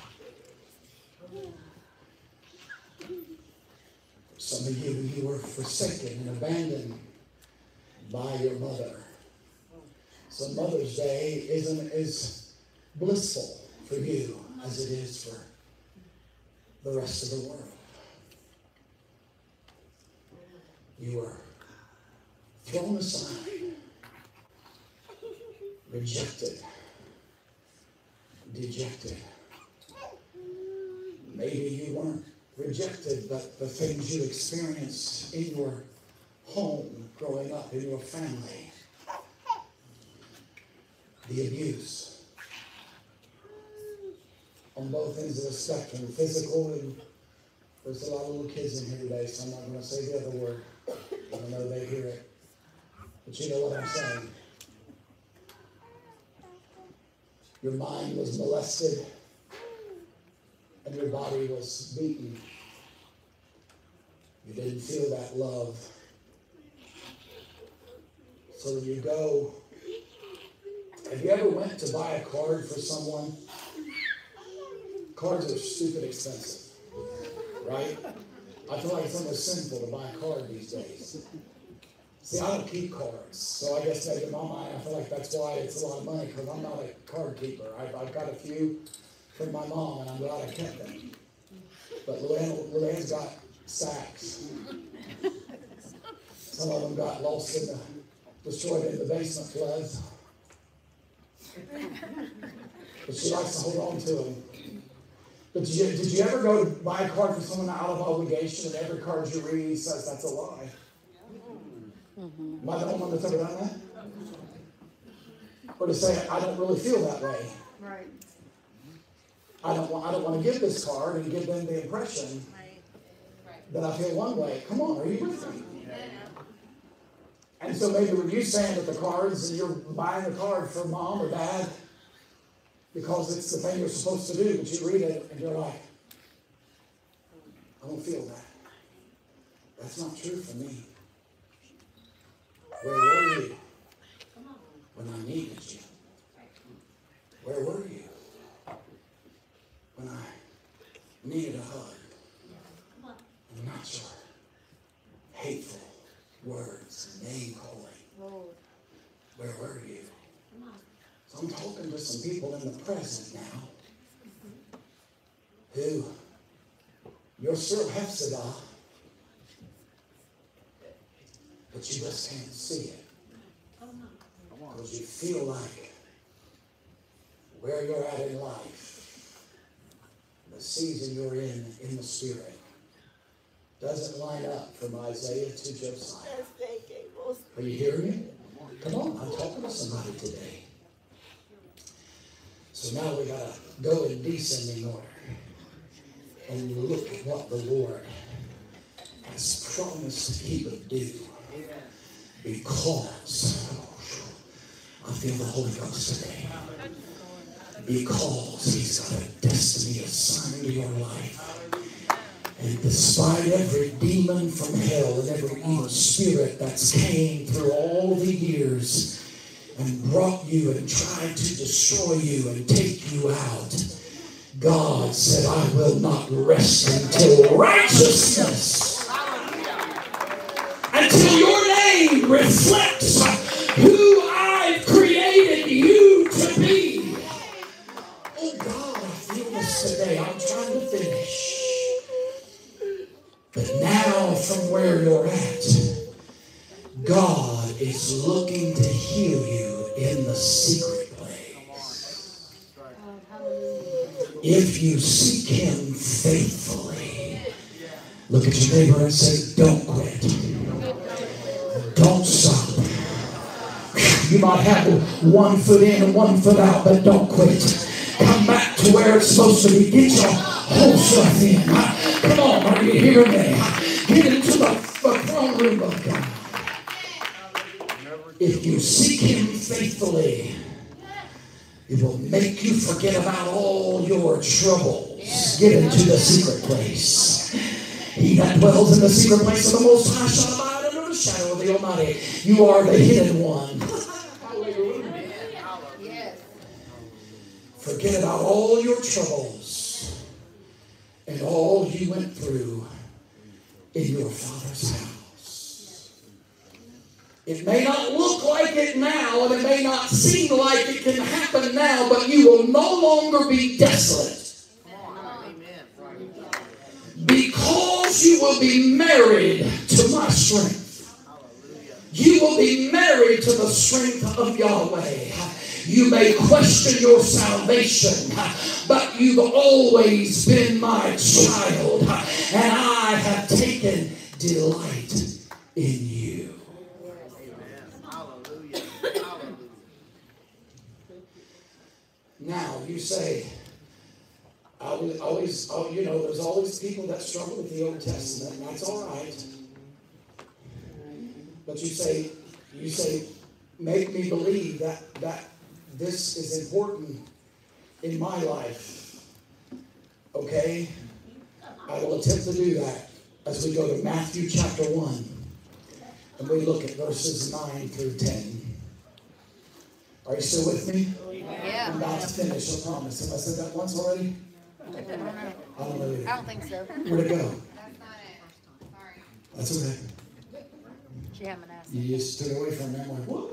Some of you, you were forsaken and abandoned by your mother. So Mother's Day isn't as blissful for you as it is for the rest of the world. You were thrown aside, rejected, dejected. Maybe you weren't rejected, but the things you experienced in your home growing up, in your family, the abuse on both ends of the spectrum, physical, and there's a lot of little kids in here today, so I'm not going to say the other word. I know they hear it. But you know what I'm saying. Your mind was molested and your body was beaten. You didn't feel that love. So when you go, have you ever went to buy a card for someone? Cards are stupid expensive, right? I feel like it's almost sinful to buy a card these days. See, I don't keep cards, so I guess maybe in my mind I feel like that's why it's a lot of money, because I'm not a card keeper. I've, I've got a few from my mom, and I'm glad I kept them. But Luann, Luann's got stacks. Some of them got lost in the, destroyed in the basement floods. But she likes to hold on to them. But did you, did you ever go to buy a card for someone out of obligation, and every card you read says that's a lie? Mm-hmm. Am I the only one that's ever done that? Or to say, I don't really feel that way. Right. I don't want, I don't want to give this card and give them the impression that I feel one way. Come on, are you with me? And so maybe when you stand at the cards and you're buying a card for mom or dad because it's the thing you're supposed to do, but you read it and you're like, I don't feel that. That's not true for me. Where were you when I needed you? Where were you when I needed a hug? I'm not sure. words, name calling. Lord. Where were you? So I'm talking to some people in the present now who you're still Hepzibah, but you just can't see it. Because you feel like where you're at in life, the season you're in, in the Spirit, doesn't line up from Isaiah to Josiah. Are you hearing me? Come on, I'm talking to somebody today. So now we got to go in descending order and look at what the Lord has promised He would do. Because I feel the Holy Ghost today. Because He's got a destiny assigned to your life. And despite every demon from hell and every evil spirit that's came through all the years and brought you and tried to destroy you and take you out, God said, I will not rest until righteousness, until your name reflects who I've created you to be. Oh God, I feel this today. I'm trying to finish. But now from where you're at, God is looking to heal you in the secret place. If you seek Him faithfully, look at your neighbor and say, don't quit. Don't stop. You might have one foot in and one foot out, but don't quit. Come back to where it's supposed to be. Get your whole stuff in. Come on, are you hearing me? Get into the, the throne room of God. If you seek Him faithfully, it will make you forget about all your troubles. Get into the secret place. He that dwells in the secret place of the Most High shall abide under the shadow of the Almighty. You are the hidden one. Forget about all your troubles and all you went through in your Father's house. It may not look like it now, and it may not seem like it can happen now, but you will no longer be desolate. Because you will be married to my strength. You will be married to the strength of Yahweh. You may question your salvation, but you've always been my child, and I have taken delight in you. Now, you say, I always, oh, you know, there's always people that struggle with the Old Testament, and that's all right. But you say, you say, make me believe that that this is important in my life. Okay? I will attempt to do that as we go to Matthew chapter one. And we look at verses nine through ten. Are you still with me? Yeah. I'm about to finish, I promise. Have I said that once already? I don't know. I don't know either. I don't think so. Where'd it go? That's not it. Sorry. That's okay. She haven't asked. You just took away from me. I'm like, what?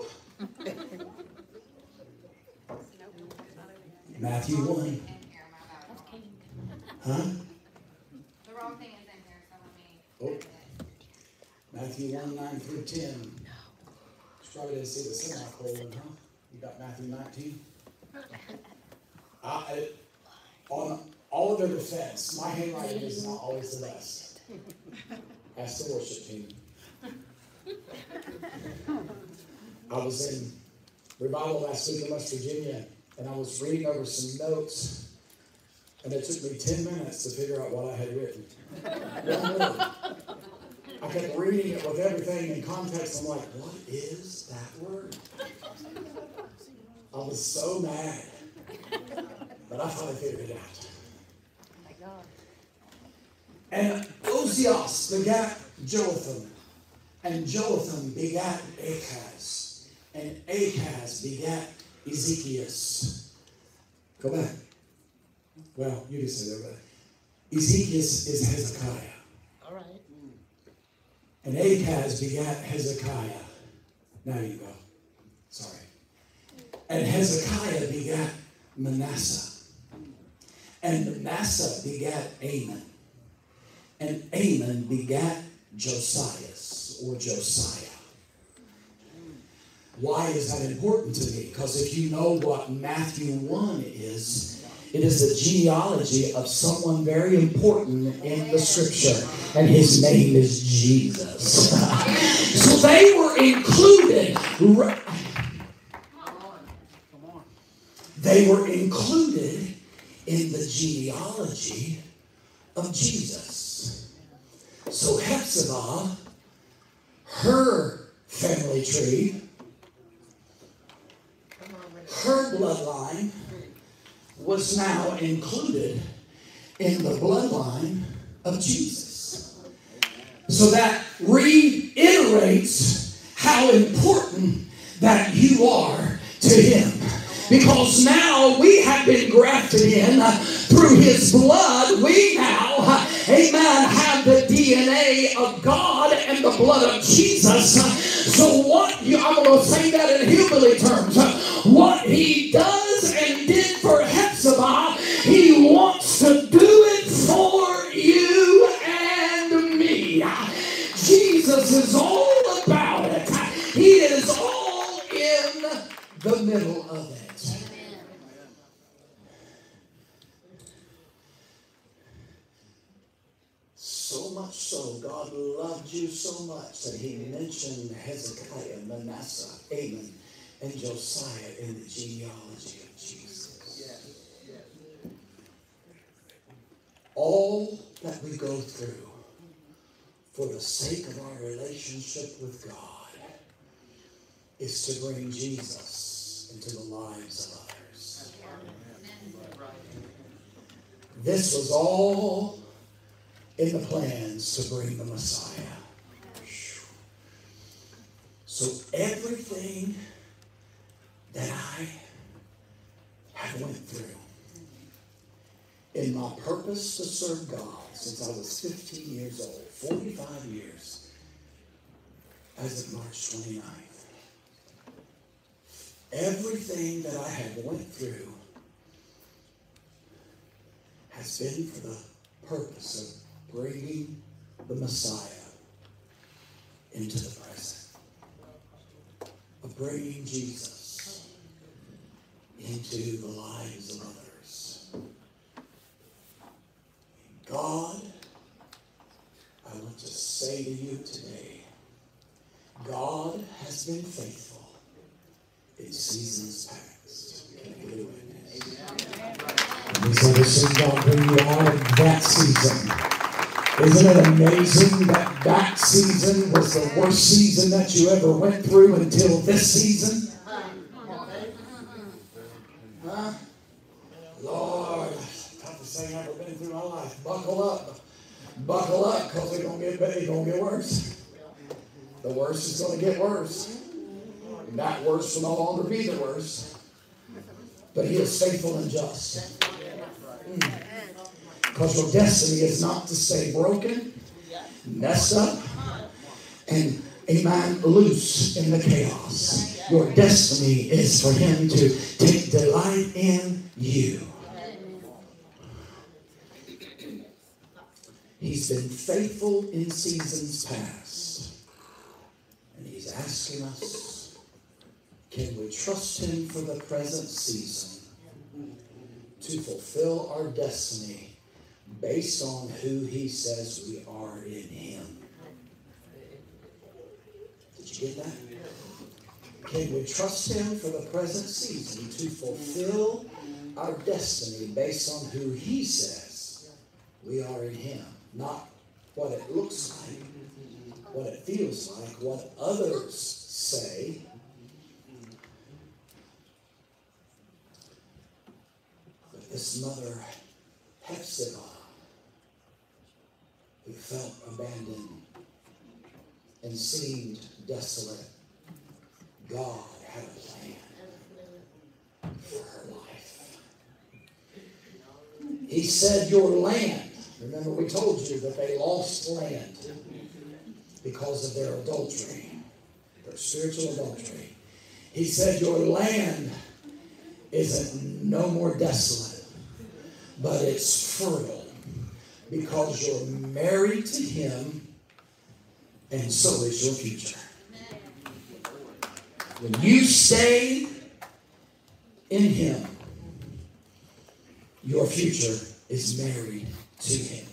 Matthew one. Huh? The wrong thing is in here, so let me. Oh. Matthew one, nine through ten. You probably didn't see the semicolon, huh? You got Matthew nineteen? I, on all of their defense, my handwriting is not always the best. Ask the worship team. I was in revival last week in West Virginia, and I was reading over some notes, and it took me ten minutes to figure out what I had written. One word. I kept reading it with everything in context. I'm like, what is that word? I was so mad. But I finally figured it out. Oh my God. And Ozias begat Jotham, and Jotham begat Achaz, and Achaz begat Ezekias. Go back. Well, you can say that, but Ezekias is Hezekiah. All right. And Ahaz begat Hezekiah. Now you go. Sorry. And Hezekiah begat Manasseh. And Manasseh begat Amon. And Amon begat Josias, or Josiah. Why is that important to me? Because if you know what Matthew one is, it is the genealogy of someone very important in the scripture, and his name is Jesus. So they were included. They were included in the genealogy of Jesus. So Hephzibah, her family tree, her bloodline was now included in the bloodline of Jesus. So that reiterates how important that you are to him. Because now we have been grafted in uh, through his blood. We now, uh, amen, have the D N A of God and the blood of Jesus. Uh, so what, you, I'm going to say that in hillbilly terms, uh, what he does and did for Hephzibah, he wants to do it for you and me. Uh, Jesus is all about it. Uh, he is all in the middle of it. So much so, God loved you so much that he mentioned Hezekiah, Manasseh, Amon, and Josiah in the genealogy of Jesus. All that we go through for the sake of our relationship with God is to bring Jesus into the lives of others. This was all in the plans to bring the Messiah. So everything that I have went through in my purpose to serve God since I was fifteen years old, forty-five years, as of March twenty-ninth, everything that I have went through has been for the purpose of bringing the Messiah into the present, of bringing Jesus into the lives of others. God, I want to say to you today, God has been faithful in seasons past. Can I get a witness? And so to see God bring you out of that season. Isn't it amazing that that season was the worst season that you ever went through until this season? Huh? Lord, toughest thing I've ever been through in my life. Buckle up. Buckle up, because it's going to get better. It's going to get worse. The worst is going to get worse. And that worst will no longer be the worst. But he is faithful and just. Mm. Because your destiny is not to stay broken, messed up, and, amen, loose in the chaos. Your destiny is for him to take delight in you. He's been faithful in seasons past. And he's asking us, can we trust him for the present season to fulfill our destiny based on who he says we are in him? Did you get that? Can we trust him for the present season to fulfill our destiny based on who he says we are in him? Not what it looks like, what it feels like, what others say. But this mother, Hephzibah, who felt abandoned and seemed desolate, God had a plan for her life. He said, your land, remember we told you that they lost land. because of their adultery, their spiritual adultery. He said, your land isn't no more desolate, but it's fertile because you're married to him, and so is your future. When you stay in him, your future is married to him.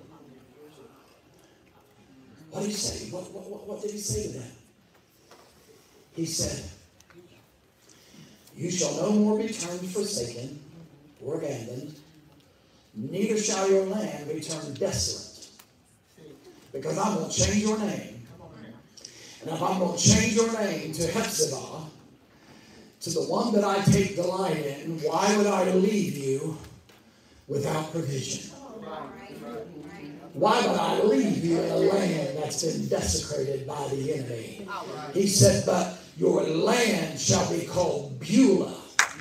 What did he say? What, what, what did he say to them? He said, you shall no more be termed forsaken or abandoned, neither shall your land be termed desolate. Because I'm going to change your name. And if I'm going to change your name to Hephzibah, to the one that I take delight in, why would I leave you without provision? Why would I leave you in a land that's been desecrated by the enemy? He said, but your land shall be called Beulah.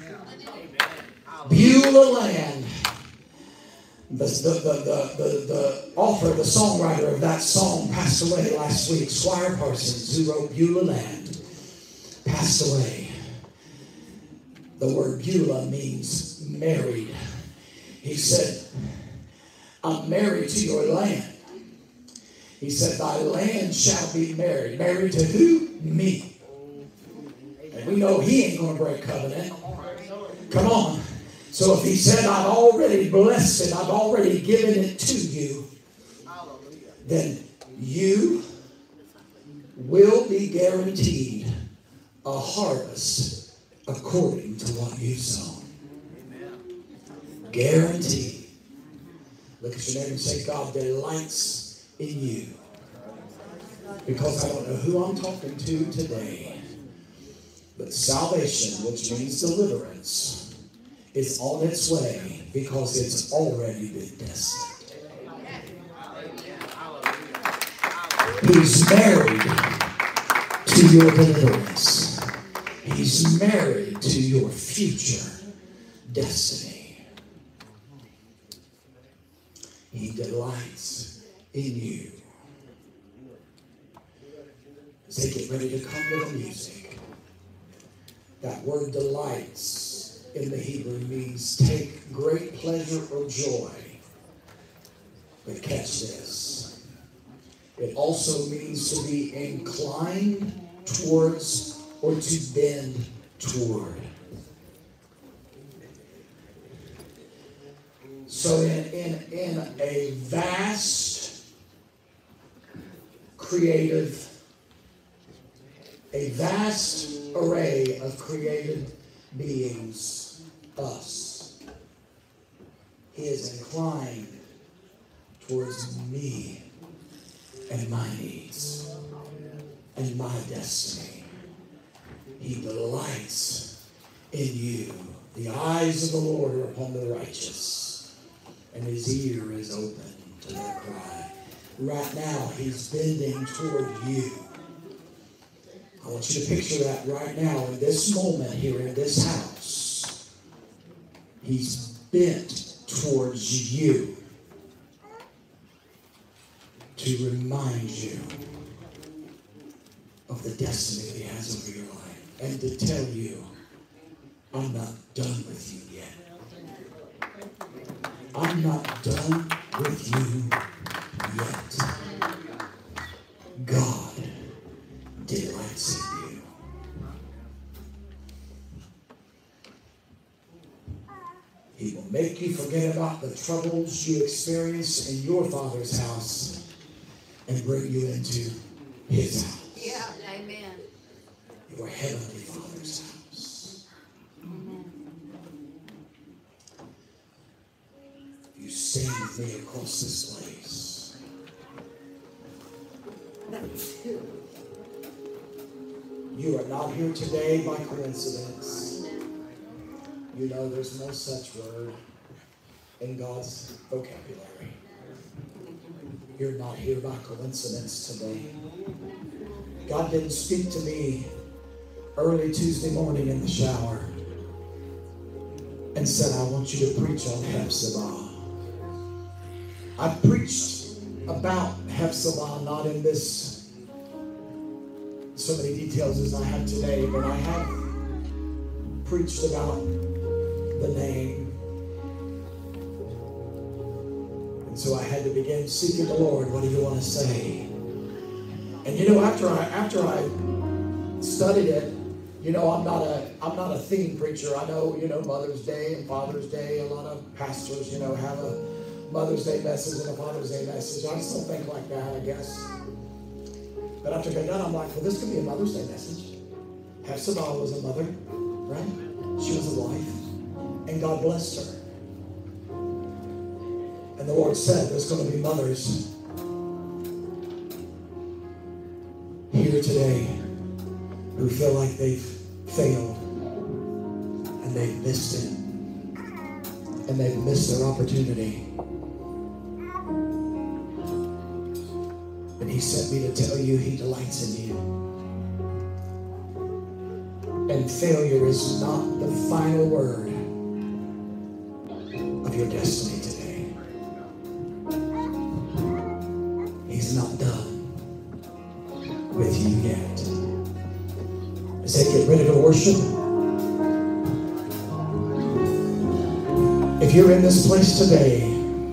Beulah land. The, the, the, the, the, the author, the songwriter of that song passed away last week. Squire Parsons, who wrote Beulah Land, passed away. The word Beulah means married. He said, I'm married to your land. He said, thy land shall be married. Married to who? Me. And we know he ain't going to break covenant. Come on. So if he said, I've already blessed it, I've already given it to you, then you will be guaranteed a harvest according to what you've sown. Guaranteed. Look at your neighbor and say, God delights in you. Because I don't know who I'm talking to today, but salvation, which means deliverance, is on its way because it's already been tested. He's married to your deliverance. He's married to your future destiny. He delights in you. As they get ready to come to the music, that word delights in the Hebrew means take great pleasure or joy. But catch this. It also means to be inclined towards or to bend toward. So in, in, in a vast, creative, a vast array of created beings, us, he is inclined towards me and my needs and my destiny. He delights in you. The eyes of the Lord are upon the righteous, and his ear is open to their cry. Right now, he's bending toward you. I want you to picture that right now in this moment here in this house. He's bent towards you to remind you of the destiny that he has over your life and to tell you, I'm not done with you yet. I'm not done with you yet. God delights in you. He will make you forget about the troubles you experienced in your Father's house and bring you into his house. Yeah, amen. Your heavenly Father's house. You stand with me across this place. You are not here today by coincidence. You know there's no such word in God's vocabulary. You're not here by coincidence today. God didn't speak to me early Tuesday morning in the shower and said, I want you to preach on Hephzibah. I preached about Hephzibah not in this so many details as I have today, but I have preached about the name. And so I had to begin seeking the Lord. What do you want to say? And you know, after I after I studied it, you know, I'm not a I'm not a theme preacher. I know, you know, Mother's Day and Father's Day, a lot of pastors, you know, have a Mother's Day message and a Father's Day message. I still think like that, I guess. But after I got done, I'm like, well, this could be a Mother's Day message. Hepzibah was a mother, right? She was a wife, and God blessed her. And the Lord said there's going to be mothers here today who feel like they've failed and they've missed it and they've missed their opportunity. And He sent me to tell you He delights in you. And failure is not the final word of your destiny today. He's not done with you yet. As they get ready to worship, if you're in this place today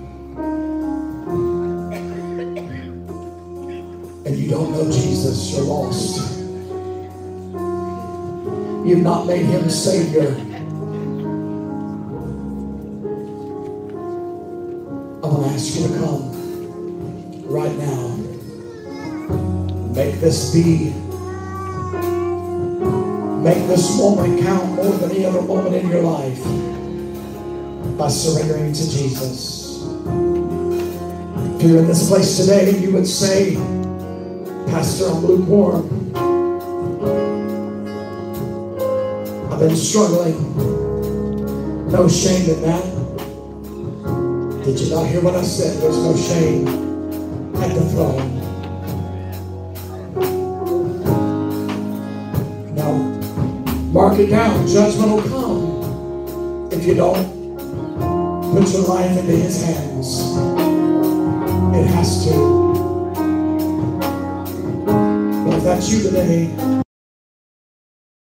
and you don't know Jesus, you're lost. You've not made Him Savior. I want to ask you to come right now. Make this be, make this moment count more than any other moment in your life by surrendering to Jesus. If you're in this place today and you would say, Pastor, I'm lukewarm. I've been struggling. No shame in that. Did you not hear what I said? There's no shame at the throne. Now, mark it down. Judgment will come if you don't put your life into His hands. It has to. But if that's you today,